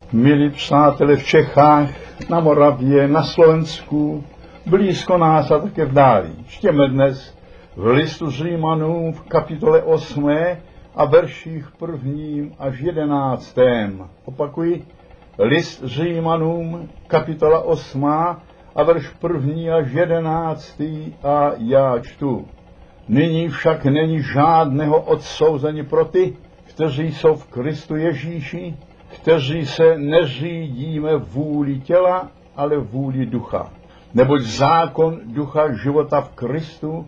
Milí přátelé v Čechách, na Moravě, na Slovensku, blízko nás a také v dáli. Čtěme dnes v listu Římanům v kapitole 8 a verších 1. až 11. Opakuji, list Římanům, kapitola 8 a verš 1. až 11. a já čtu. Nyní však není žádného odsouzení pro ty, kteří jsou v Kristu Ježíši, kteří se neřídíme vůli těla, ale vůli ducha. Neboť zákon ducha života v Kristu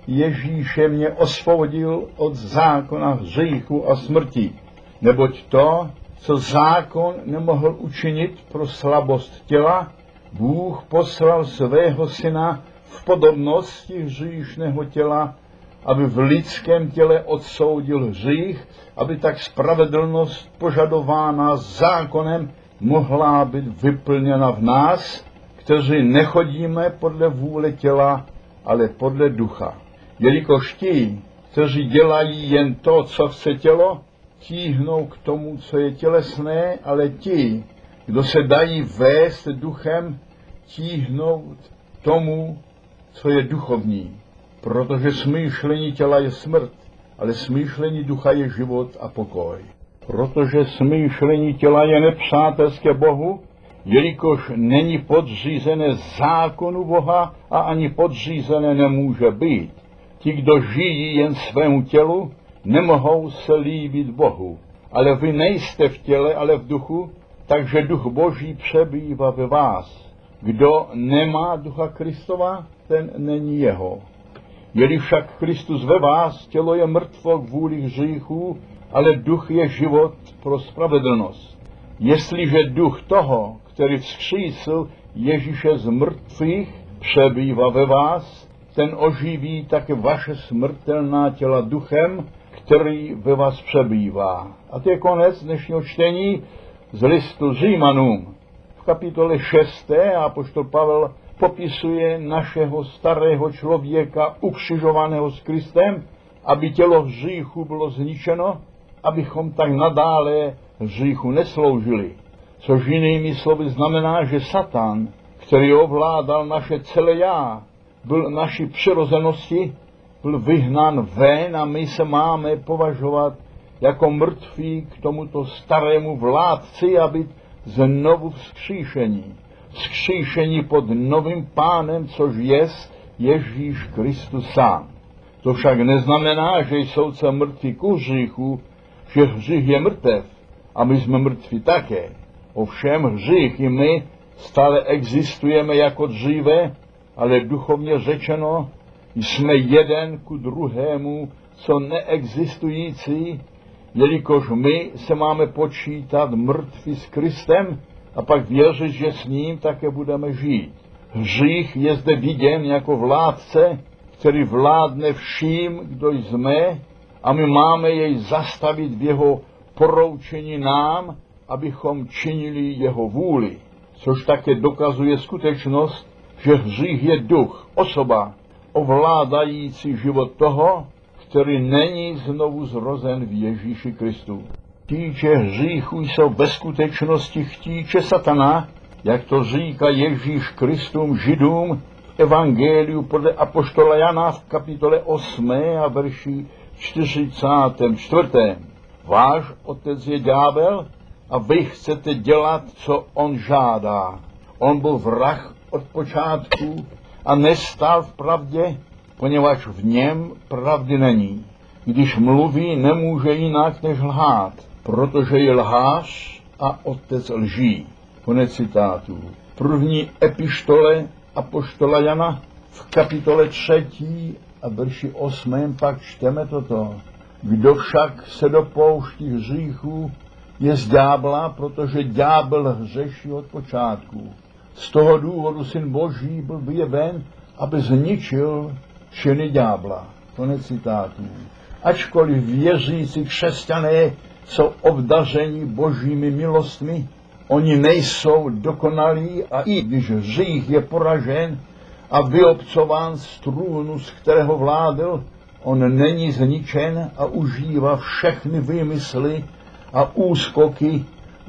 Ježíše mě osvobodil od zákona hříchu a smrti. Neboť to, co zákon nemohl učinit pro slabost těla, Bůh poslal svého syna v podobnosti hříšného těla, aby v lidském těle odsoudil hřích, aby tak spravedlnost požadována zákonem mohla být vyplněna v nás, kteří nechodíme podle vůle těla, ale podle ducha. Jelikož ti, kteří dělají jen to, co chce tělo, tíhnou k tomu, co je tělesné, ale ti, kdo se dají vést duchem, tíhnou k tomu, co je duchovní. Protože smýšlení těla je smrt, ale smýšlení ducha je život a pokoj. Protože smýšlení těla je nepřátelské Bohu, jelikož není podřízené zákonu Boha a ani podřízené nemůže být. Ti, kdo žijí jen svému tělu, nemohou se líbit Bohu. Ale vy nejste v těle, ale v duchu, takže duch Boží přebývá ve vás. Kdo nemá ducha Kristova, ten není jeho. Je-li však Kristus ve vás, tělo je mrtvo kvůli hříchu, ale duch je život pro spravedlnost. Jestliže duch toho, který vzkřísil Ježíše z mrtvých, přebývá ve vás, ten oživí také vaše smrtelná těla duchem, který ve vás přebývá. A to je konec dnešního čtení z listu Římanům. V kapitole 6. apoštol Pavel popisuje našeho starého člověka ukřižovaného s Kristem, aby tělo hříchu bylo zničeno, abychom tak nadále hříchu nesloužili. Což jinými slovy znamená, že Satan, který ovládal naše celé já, byl naší přirozenosti, byl vyhnán ven a my se máme považovat jako mrtví k tomuto starému vládci a být znovu vzkříšení. Vzkříšení pod novým pánem, což je Ježíš Kristus sám. To však neznamená, že jsou se mrtví ku hříchu, že hřích je mrtev a my jsme mrtví také. Ovšem hřích i my stále existujeme jako dříve, ale duchovně řečeno jsme jeden ku druhému, co neexistující, jelikož my se máme počítat mrtví s Kristem a pak věřit, že s ním také budeme žít. Hřích je zde viděn jako vládce, který vládne vším, kdo jsme, a my máme jej zastavit v jeho poroučení nám, abychom činili jeho vůli. Což také dokazuje skutečnost, že hřích je duch, osoba, ovládající život toho, který není znovu zrozen v Ježíši Kristu. Chtíče hříchu jsou ve skutečnosti chtíče satana, jak to říká Ježíš Kristum Židům v evangeliu podle apoštola Jana v kapitole 8 a verši 44. Váš otec je ďábel a vy chcete dělat, co on žádá. On byl vrah od počátku a nestál v pravdě, poněvadž v něm pravdy není. Když mluví, nemůže jinak než lhát, protože je lhář a otec lží. Konec citátu. První epištole apoštola Jana v kapitole 3 a verši 8 pak čteme toto. Kdo však se dopouští hříchu, je z ďábla, protože ďábel hřeší od počátku. Z toho důvodu Syn Boží byl vyjeven, aby zničil činy ďábla. Konec citátu. Ačkoliv věřící křesťané jsou obdařeni božími milostmi, oni nejsou dokonalí a i když hřích je poražen a vyobcován z trůnu, z kterého vládl, on není zničen a užívá všechny výmysly a úskoky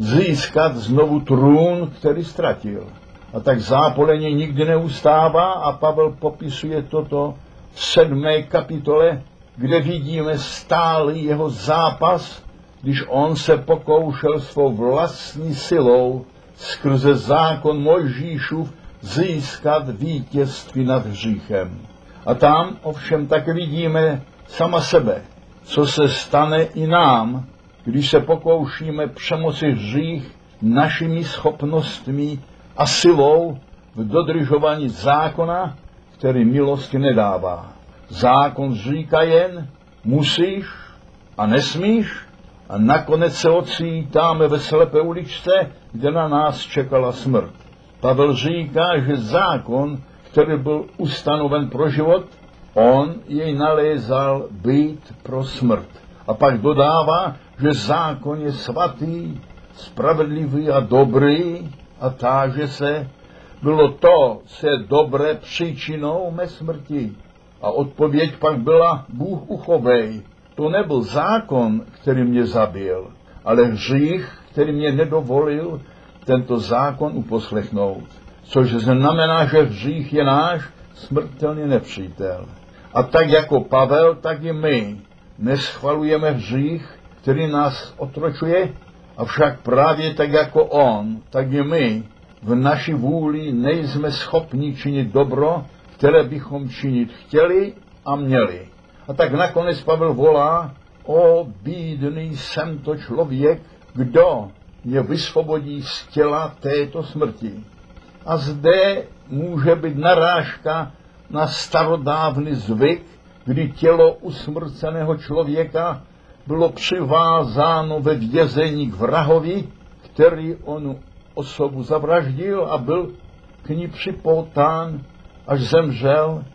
získat znovu trůn, který ztratil. A tak zápoleně nikdy neustává a Pavel popisuje toto v 7. kapitole, kde vidíme stálý jeho zápas, když on se pokoušel svou vlastní silou skrze zákon Mojžíšův získat vítězství nad hříchem. A tam ovšem tak vidíme sama sebe, co se stane i nám, když se pokoušíme přemoci hřích našimi schopnostmi a silou v dodržování zákona, který milosti nedává. Zákon říká jen musíš a nesmíš a nakonec se ocitáme ve slepé uličce, kde na nás čekala smrt. Pavel říká, že zákon, který byl ustanoven pro život, on jej nalézal být pro smrt. A pak dodává, že zákon je svatý, spravedlivý a dobrý a táže se, bylo to, co je dobré příčinou mé smrti. A odpověď pak byla, Bůh uchovej. To nebyl zákon, který mě zabil, ale hřích, který mě nedovolil tento zákon uposlechnout. Což znamená, že hřích je náš smrtelný nepřítel. A tak jako Pavel, tak i my neschvalujeme hřích, který nás otročuje, avšak právě tak jako on, tak i my v naší vůli nejsme schopni činit dobro, které bychom činit chtěli a měli. A tak nakonec Pavel volá, o bídný jsem to člověk, kdo mě vysvobodí z těla této smrti. A zde může být narážka na starodávný zvyk, kdy tělo usmrceného člověka bylo přivázáno ve vězení k vrahovi, který onu osobu zavraždil a byl k ní připoután, až zemřel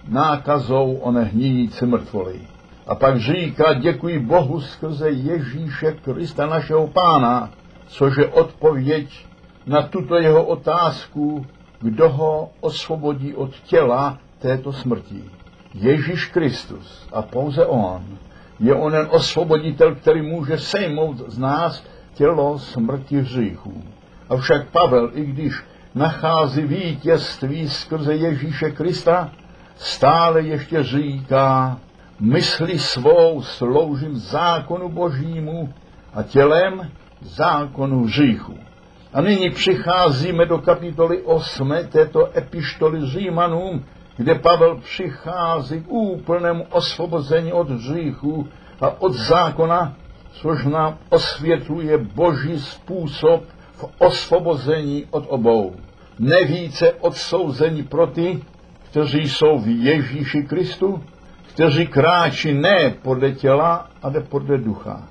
nákazou oné hníjící mrtvoly. A pak říká, děkuji Bohu skrze Ježíše Krista našeho Pána, což je odpověď na tuto jeho otázku, kdo ho osvobodí od těla této smrti. Ježíš Kristus a pouze on je onen osvoboditel, který může sejmout z nás tělo smrti hříchů. Avšak Pavel, i když nachází vítězství skrze Ježíše Krista, stále ještě říká, mysli svou sloužím zákonu Božímu a tělem zákonu hříchu. A nyní přicházíme do kapitoly 8. této epištoly Římanům, kde Pavel přichází k úplnému osvobození od hříchu a od zákona, což nám osvětluje Boží způsob v osvobození od obou. Nevíce odsouzení pro ty, kteří jsou v Ježíši Kristu, kteří kráčí ne podle těla, ale podle ducha.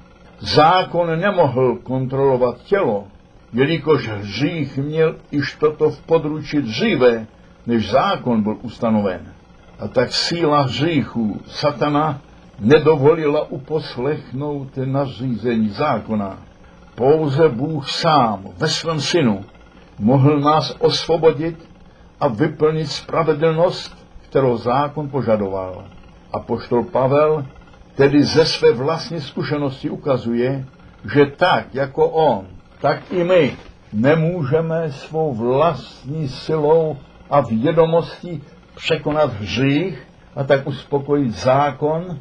Zákon nemohl kontrolovat tělo, jelikož hřích měl již toto v područí dříve, než zákon byl ustanoven. A tak síla hříchu satana nedovolila uposlechnout nařízení zákona. Pouze Bůh sám ve svém synu mohl nás osvobodit a vyplnit spravedlnost, kterou zákon požadoval. Apoštol Pavel tedy ze své vlastní zkušenosti ukazuje, že tak jako on, tak i my nemůžeme svou vlastní silou a vědomostí překonat hřích a tak uspokojit zákon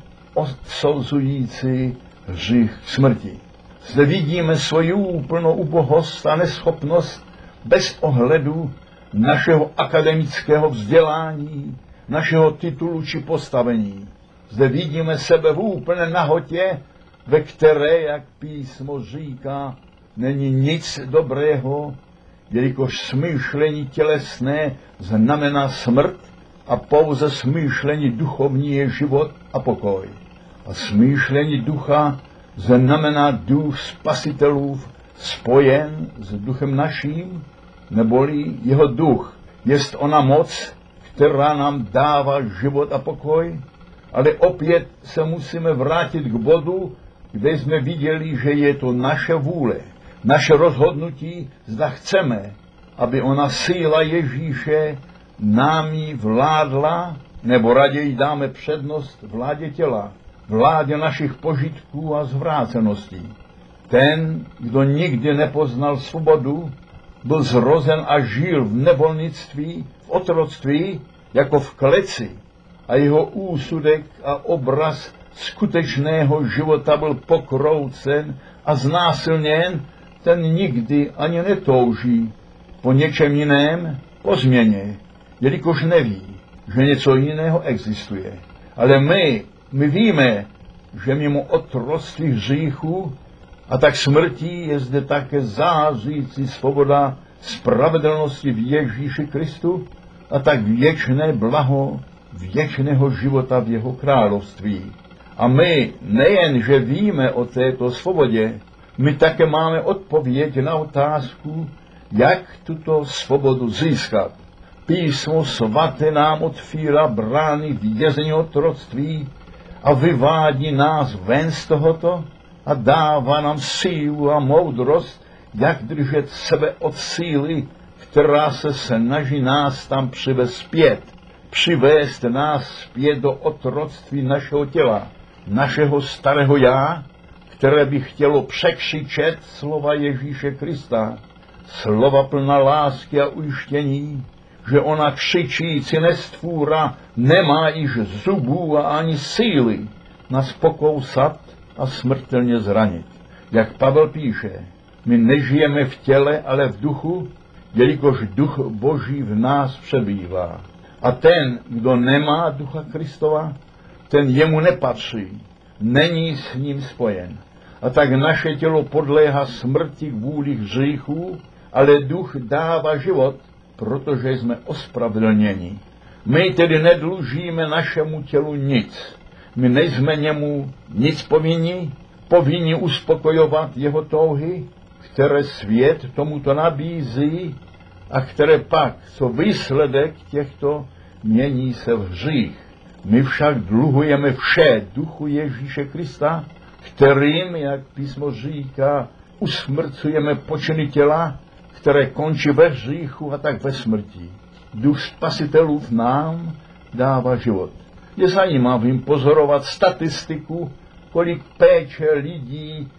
odsouzující hřích k smrti. Zde vidíme svoji úplnou ubohost a neschopnost bez ohledu našeho akademického vzdělání, našeho titulu či postavení. Zde vidíme sebe v úplné nahotě, ve které, jak písmo říká, není nic dobrého, jelikož smýšlení tělesné znamená smrt a pouze smýšlení duchovní je život a pokoj. A smýšlení ducha znamená duch spasitelův spojen s duchem naším, neboli jeho duch. Jest ona moc, která nám dává život a pokoj, ale opět se musíme vrátit k bodu, kde jsme viděli, že je to naše vůle, naše rozhodnutí, zda chceme, aby ona síla Ježíše námi vládla, nebo raději dáme přednost vládě těla, vládě našich požitků a zvráceností. Ten, kdo nikdy nepoznal svobodu, byl zrozen a žil v nevolnictví, v otroctví, jako v kleci, a jeho úsudek a obraz skutečného života byl pokroucen a znásilněn, ten nikdy ani netouží po něčem jiném, po změně, jelikož neví, že něco jiného existuje. Ale my víme, že mimo otroctví hříchu a tak smrtí je zde také zářující svoboda spravedlnosti v Ježíši Kristu a tak věčné blaho věčného života v jeho království. A my nejen, že víme o této svobodě, my také máme odpověď na otázku, jak tuto svobodu získat. Písmo svaté nám otvírá brány vězení otroctví a vyvádí nás ven z tohoto a dává nám sílu a moudrost, jak držet sebe od síly, která se snaží nás tam přivést zpět. Přivést nás zpět do otroctví našeho těla, našeho starého já, které by chtělo překřičet slova Ježíše Krista, slova plná lásky a ujištění, že ona křičící nestvůra nemá již zubů a ani síly nás pokousat a smrtelně zranit. Jak Pavel píše, my nežijeme v těle, ale v duchu, jelikož duch Boží v nás přebývá. A ten, kdo nemá ducha Kristova, ten jemu nepatří, není s ním spojen. A tak naše tělo podléhá smrti kvůli hříchu, ale duch dává život, protože jsme ospravedlněni. My tedy nedlužíme našemu tělu nic. My nejsme němu nic povinni uspokojovat jeho touhy, které svět tomuto nabízí a které pak, co výsledek těchto, mění se v hřích. My však dluhujeme vše duchu Ježíše Krista, kterým, jak písmo říká, usmrcujeme počiny těla, které končí ve hříchu a tak ve smrti. Duch spasitelův nám dává život. Je zajímavým pozorovat statistiku, kolik péče lidí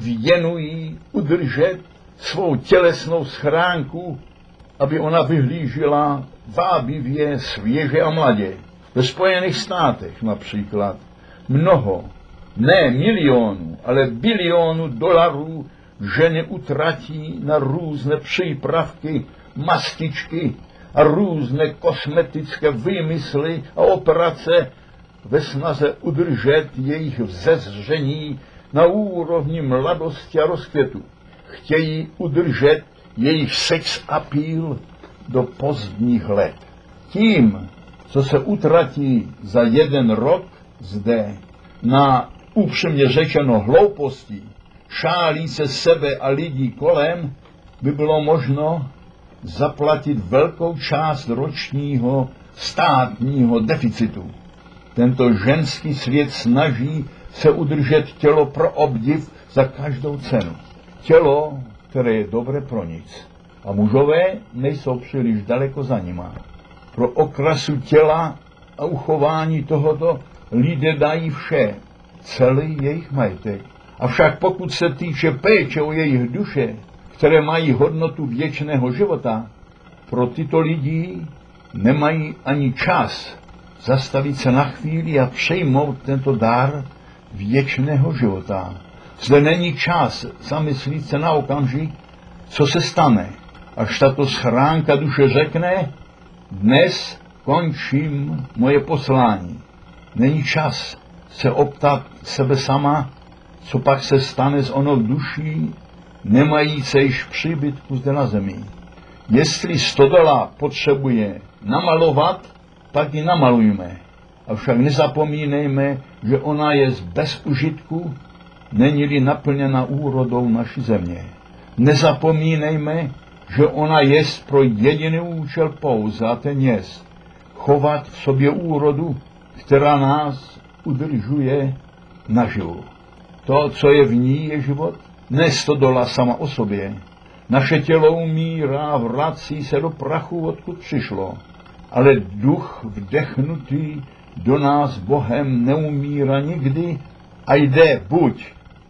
věnují udržet svou tělesnou schránku, aby ona vyhlížela vábivě, svěže a mladě. Ve Spojených státech například mnoho, ne milionů, ale bilionů dolarů ženy utratí na různé přípravky, mastičky a různé kosmetické výmysly a operace ve snaze udržet jejich vzezření na úrovni mladosti a rozkvětu. Chtějí udržet jejich sex appeal do pozdních let. Tím, co se utratí za jeden rok zde na upřímně řečeno hlouposti, šálí se sebe a lidí kolem, by bylo možno zaplatit velkou část ročního státního deficitu. Tento ženský svět snaží se udržet tělo pro obdiv za každou cenu. Tělo, které je dobré pro nic. A mužové nejsou příliš daleko za nima. Pro okrasu těla a uchování tohoto lidé dají vše, celý jejich majetek. Avšak pokud se týče péče o jejich duše, které mají hodnotu věčného života, pro tyto lidi nemají ani čas zastavit se na chvíli a přejmout tento dar věčného života. Zde není čas zamyslit se na okamžik, co se stane, až tato schránka duše řekne, dnes končím moje poslání. Není čas se optat sebe sama, co pak se stane s onou duší, nemají se již příbytku zde na zemi. Jestli stodola potřebuje namalovat, pak ji namalujme. Avšak nezapomínejme, že ona je bez užitku, není-li naplněna úrodou naší země. Nezapomínejme, že ona je pro jediný účel pouze, a ten je chovat v sobě úrodu, která nás udržuje naživu. To, co je v ní, je život, ne stodola sama o sobě. Naše tělo umírá a vrací se do prachu, odkud přišlo. Ale duch vdechnutý do nás Bohem neumírá nikdy a jde buď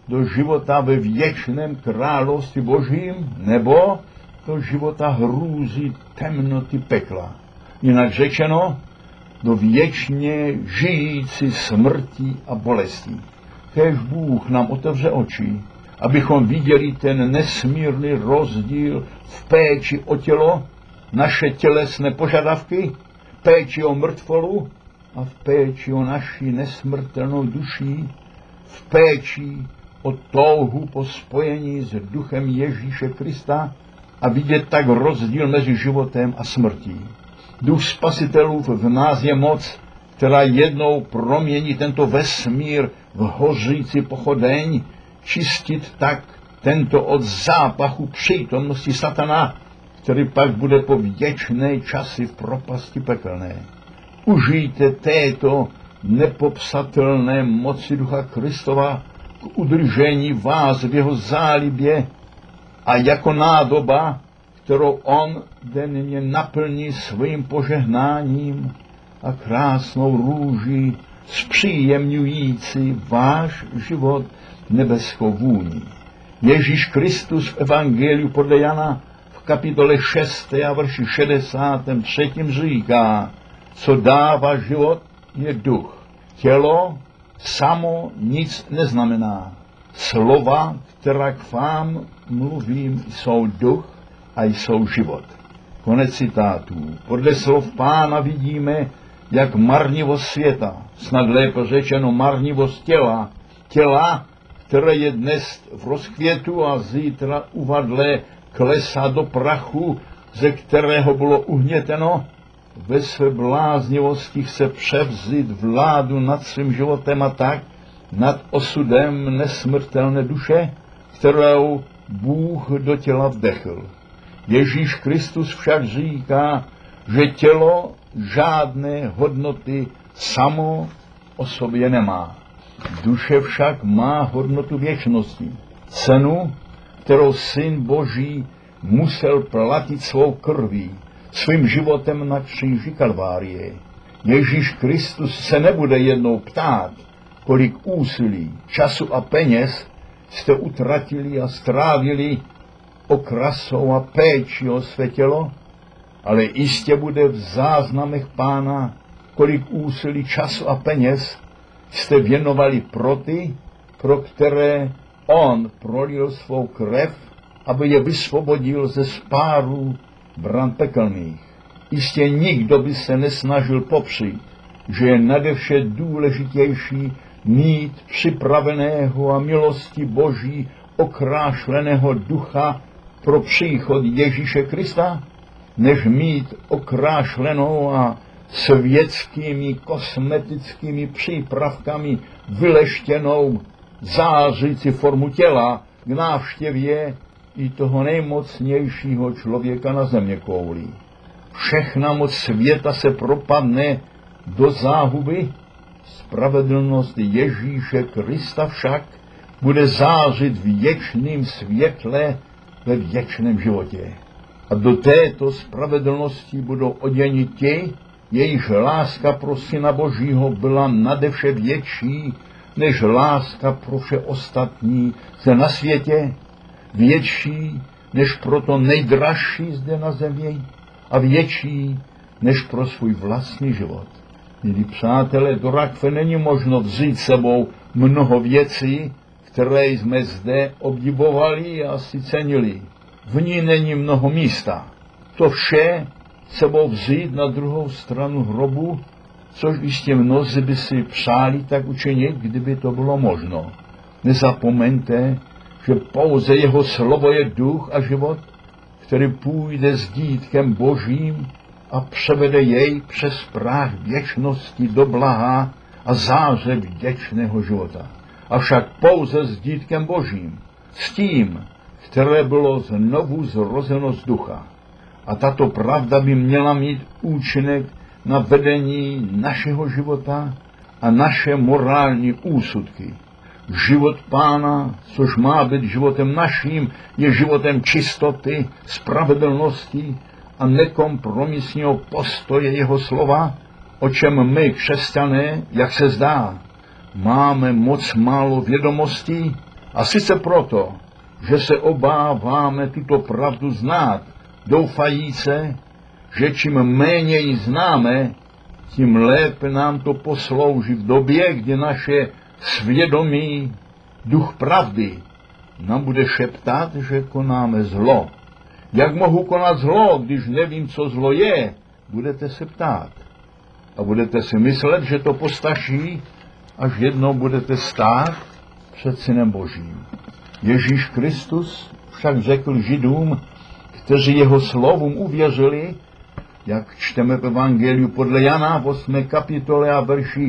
do života ve věčném království Božím, nebo do života hrůzy, temnoty, pekla. Jinak řečeno, do věčně žijící smrti a bolesti. Kéž Bůh nám otevře oči, abychom viděli ten nesmírný rozdíl v péči o tělo, naše tělesné požadavky, péči o mrtvolu a v péči o naši nesmrtelnou duši, v péči o touhu po spojení s duchem Ježíše Krista a vidět tak rozdíl mezi životem a smrtí. Duch spasitelův v nás je moc, která jednou promění tento vesmír v hořící pochodeň, čistit tak tento od zápachu přítomnosti satana, který pak bude po věčné časy v propasti pekelné. Užijte této nepopsatelné moci Ducha Kristova k udržení vás v jeho zálibě a jako nádoba, kterou on denně naplní svým požehnáním a krásnou růží zpříjemňující váš život nebeskou vůní. Ježíš Kristus v Evangeliu podle Jana v kapitole 6. a verši 63. říká, co dává život, je duch. Tělo samo nic neznamená. Slova, která k vám mluvím, jsou duch a jsou život. Konec citátů. Podle slov Pána vidíme, jak marnivost světa, snad lépe řečeno marnivost těla, které je dnes v rozkvětu a zítra uvadlé, klesá do prachu, ze kterého bylo uhněteno, ve své bláznivosti chce převzít vládu nad svým životem a tak nad osudem nesmrtelné duše, kterou Bůh do těla vdechl. Ježíš Kristus však říká, že tělo žádné hodnoty samo o sobě nemá. Duše však má hodnotu věčnosti. Cenu, kterou Syn Boží musel platit svou krví, svým životem na kříži Kalvárie. Ježíš Kristus se nebude jednou ptát, kolik úsilí, času a peněz jste utratili a strávili okrasou a péči o své tělo, ale jistě bude v záznamech Pána, kolik úsilí, času a peněz jste věnovali pro ty, pro které on prolil svou krev, aby je vysvobodil ze spáru bran pekelných. Jistě nikdo by se nesnažil popřít, že je nadevše důležitější mít připraveného a milosti Boží okrášleného ducha pro příchod Ježíše Krista, než mít okrášlenou a světskými kosmetickými přípravkami vyleštěnou zářící formu těla k návštěvě i toho nejmocnějšího člověka na zeměkouli. Všechna moc světa se propadne do záhuby, spravedlnost Ježíše Krista však bude zářit v věčném světle ve věčném životě. A do této spravedlnosti budou oděni ti, jejichž láska pro Syna Božího byla nadevše větší, než láska pro vše ostatní zde na světě, větší než pro to nejdražší zde na zemi a větší než pro svůj vlastní život. Milí přátelé, do rakve není možno vzít sebou mnoho věcí, které jsme zde obdivovali a si cenili. V ní není mnoho místa. To vše sebou vzít na druhou stranu hrobu, což jistě mnozí by si přáli tak učinit, kdyby to bylo možno. Nezapomeňte, že pouze jeho slovo je duch a život, který půjde s dítkem Božím a převede jej přes práh věčnosti do blaha a záře věčného života. Avšak pouze s dítkem Božím, s tím, které bylo znovu zrozeno z ducha. A tato pravda by měla mít účinek na vedení našeho života a naše morální úsudky. Život Pána, což má být životem naším, je životem čistoty, spravedlnosti a nekompromisního postoje jeho slova, o čem my, křesťané, jak se zdá, máme moc málo vědomostí A sice proto, že se obáváme tuto pravdu znát, doufajíce, že čím méně ji známe, tím lépe nám to poslouží v době, kdy naše svědomí, duch pravdy, nám bude šeptat, že konáme zlo. Jak mohu konat zlo, když nevím, co zlo je? Budete se ptát. A budete si myslet, že to postačí, až jednou budete stát před Synem Božím. Ježíš Kristus však řekl Židům, kteří jeho slovům uvěřili, jak čteme v Evangeliu podle Jana v 8. kapitole a verši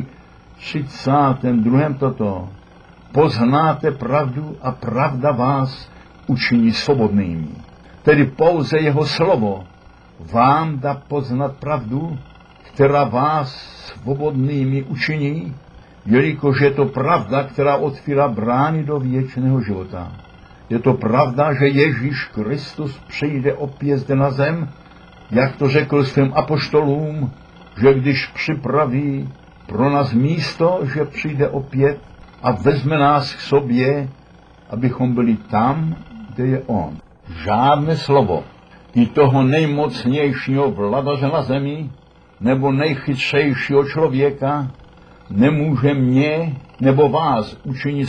32. toto. Poznáte pravdu a pravda vás učiní svobodnými. Tedy pouze jeho slovo vám dá poznat pravdu, která vás svobodnými učiní, jelikož je to pravda, která otvírá brány do věčného života. Je to pravda, že Ježíš Kristus přijde opět zde na zem, jak to řekl svým apoštolům, že když připraví pro nás místo, že přijde opět a vezme nás k sobě, abychom byli tam, kde je on. Žádné slovo i toho nejmocnějšího vladaře na zemi nebo nejchytřejšího člověka nemůže mě nebo vás učinit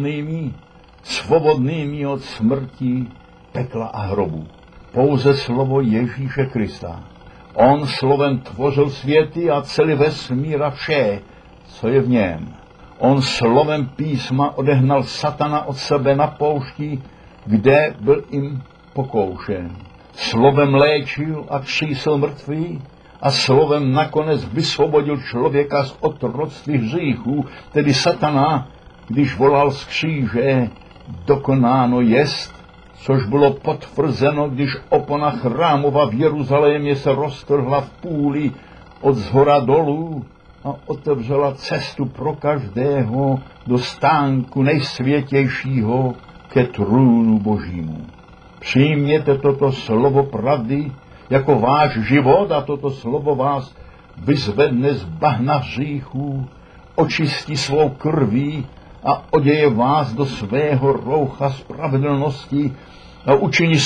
svobodnými od smrti, pekla a hrobu. Pouze slovo Ježíše Krista. On slovem tvořil světy a celý vesmír a vše, co je v něm. On slovem písma odehnal satana od sebe na poušti, kde byl jim pokoušen. Slovem léčil a křísil mrtvý a slovem nakonec vysvobodil člověka z otroctví hříchů, tedy satana, když volal z kříže, dokonáno jest, což bylo potvrzeno, když opona chrámova v Jeruzalémě se roztrhla v půli od zhora dolů a otevřela cestu pro každého do stánku nejsvětějšího ke trůnu Božímu. Přijměte toto slovo pravdy jako váš život a toto slovo vás vyzvedne z bahna hříchů, očistí svou krví a oděje vás do svého roucha spravedlnosti a učiní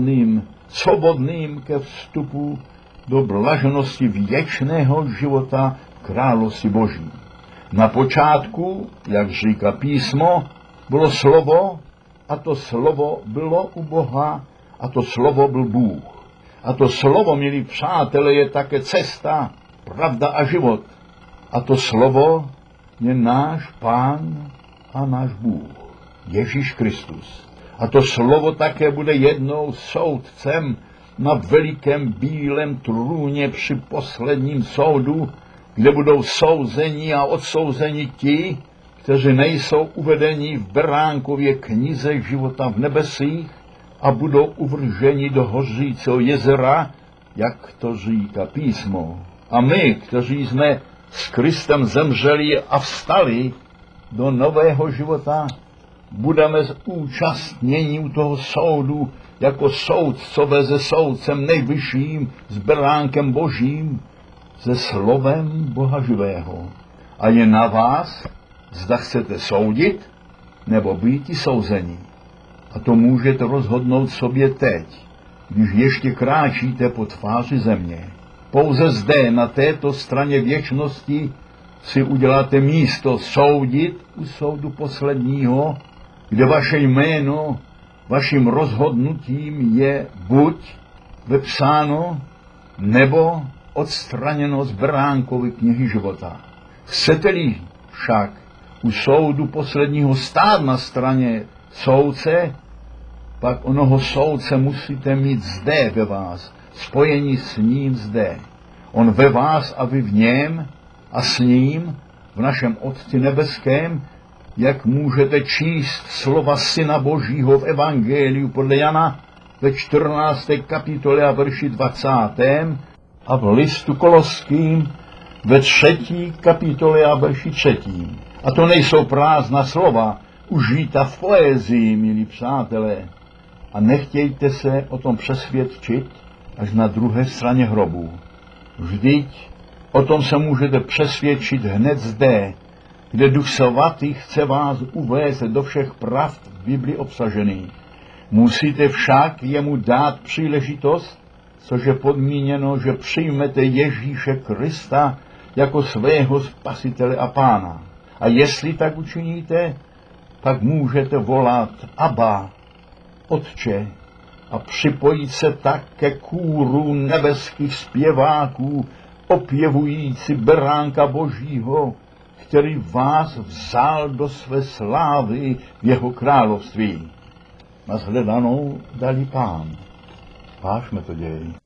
svobodným ke vstupu do blaženosti věčného života v království Boží. Na počátku, jak říká písmo, bylo slovo a to slovo bylo u Boha a to slovo byl Bůh. A to slovo, milí přátelé, je také cesta, pravda a život. A to slovo je náš Pán a náš Bůh, Ježíš Kristus. A to slovo také bude jednou soudcem na velikém bílém trůně při posledním soudu, kde budou souzeni a odsouzeni ti, kteří nejsou uvedeni v Beránkově knize života v nebesích a budou uvrženi do hořícího jezera, jak to říká písmo. A my, kteří jsme s Kristem zemřeli a vstali do nového života, budeme zúčastněni u toho soudu jako soudcové se soudcem nejvyšším, s beránkem Božím, se slovem Boha živého. A je na vás, zda chcete soudit, nebo býti souzeni. A to můžete rozhodnout sobě teď, když ještě kráčíte po tváři země. Pouze zde, na této straně věčnosti, si uděláte místo soudit u soudu posledního, kde vaše jméno vaším rozhodnutím je buď vepsáno, nebo odstraněno z Beránkovy knihy života. Chcete-li však u soudu posledního stát na straně soudce, pak onoho soudce musíte mít zde ve vás, spojení s ním zde. On ve vás a vy v něm a s ním, v našem Otci nebeském, jak můžete číst slova Syna Božího v Evangeliu podle Jana ve 14. kapitole a verši 20. a v listu Koloským ve 3. kapitole a verši 3. A to nejsou prázdná slova, užita v poezii, milí přátelé. A nechtějte se o tom přesvědčit až na druhé straně hrobu. Vždyť o tom se můžete přesvědčit hned zde, kde Duch Svatý chce vás uvést do všech pravd v Bibli obsažených. Musíte však jemu dát příležitost, což je podmíněno, že přijmete Ježíše Krista jako svého spasitele a pána. A jestli tak učiníte, pak můžete volat Abba, Otče, a připojit se tak ke kůru nebeských zpěváků, opěvující beránka Božího, který vás vzal do své slávy v jeho království. Nashledanou dali Pán. Vážme to děj.